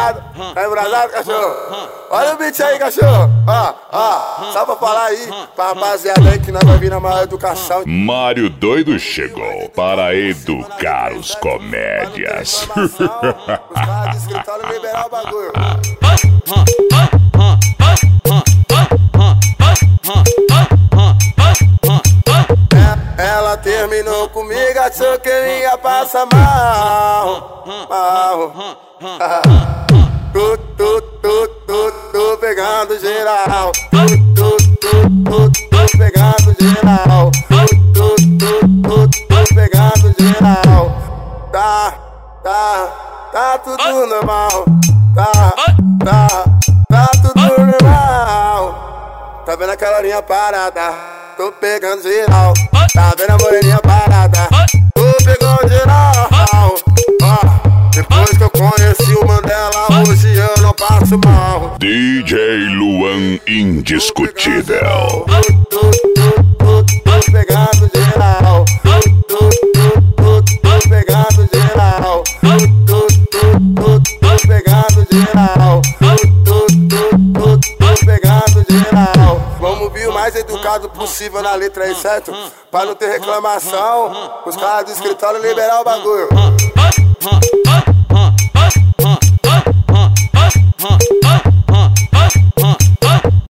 Tá embrasado, cachorro? Olha o beat aí, cachorro. Só pra falar aí, pra rapaziada aí que nós vai vir na maior educação. Mário Doido chegou para educar os comédias. Os caras do escritório liberar o bagulho. Ela terminou comigo, achou que eu ia passar mal. Tô pegando geral. Tô pegando geral. Tô pegando geral. Tá tudo normal. Tá tudo normal. Tá vendo aquela linha parada? Tô pegando geral. Tá vendo a moreninha parada? Tô pegando geral. Depois que eu conheci o Mandela, hoje eu não passo mal. DJ Luan Indiscutível. Tô pegando geral. Tô pegando geral. Tô pegando geral. Tô pegando geral. Vamos vir o mais educado possível na letra aí, certo? Pra não ter reclamação, os caras do escritório liberar o bagulho.